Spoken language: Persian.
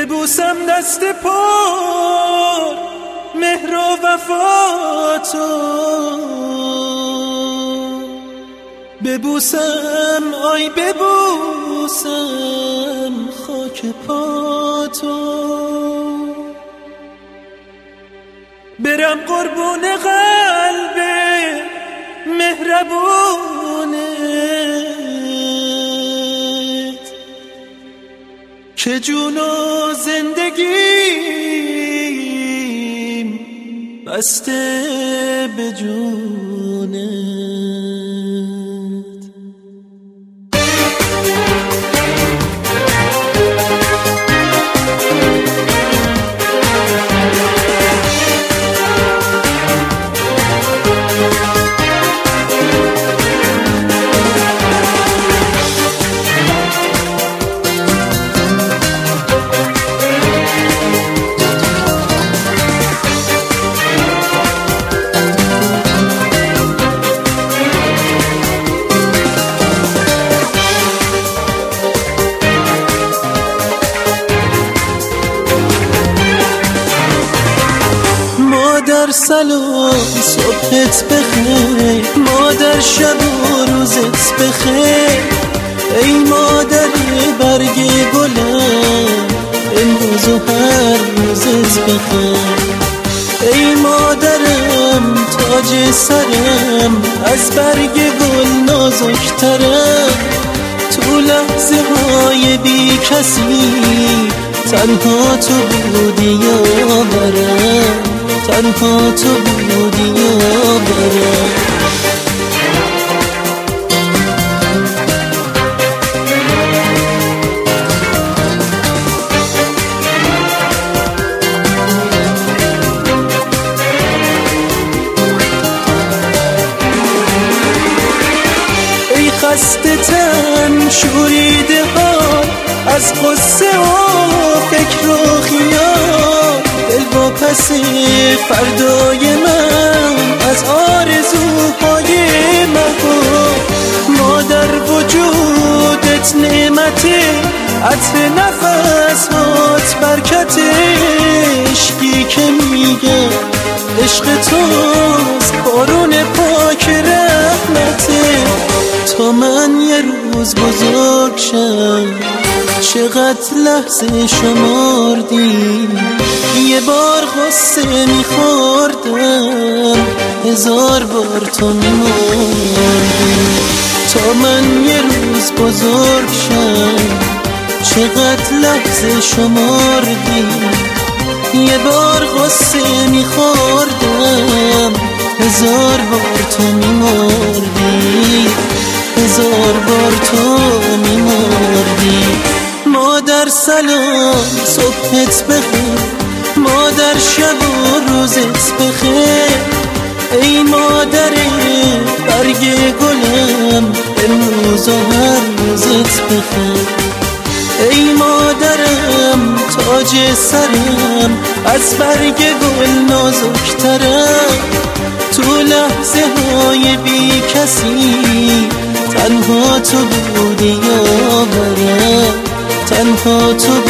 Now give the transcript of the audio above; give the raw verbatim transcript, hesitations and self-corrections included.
ببوسم دست پر مهر و وفا تو، ببوسم آی ببوسم خاک پا تو، برم قربون قلب مهربونت که جون و زندگیم بسته به جونت. مادر سلام صبحت بخیر، مادر شب و روزت بخیر، ای مادر برگ گلم امروز و هر روزت بخیر، ای مادرم تاج سرم از برگ گل نازکترم، تو لحظه های بی کسی تنها تو بودی یاورم، تنها تو بودی یاورم. ای خسته تن شوریده حال از قصه و فکر و خیال، دل با پس فردای من از آرزوهای محال، مادر وجودت نعمته، عطر نفس هات برکت، عشقی که میگه عشق توست بارون پاک رحمته، تا من یه روز بزرگ شم چقدر لحظه شمردی، یه بار غصه میخوردم هزار بار تو میمردی، تا من یه روز بزرگ شم چقدر لحظه شمردی، یه بار غصه میخوردم هزار بار تو میمردی، هزار بار تو میمردی. مادر سلام صبحت بخیر، مادر شب و روزت بخیر، ای مادر برگ گلم امروز و هر روزت بخیر، ای مادرم تاج سرم از برگ گل نازکترم، تو لحظه های بی کسی تنها تو بودی یاورم، تنها تو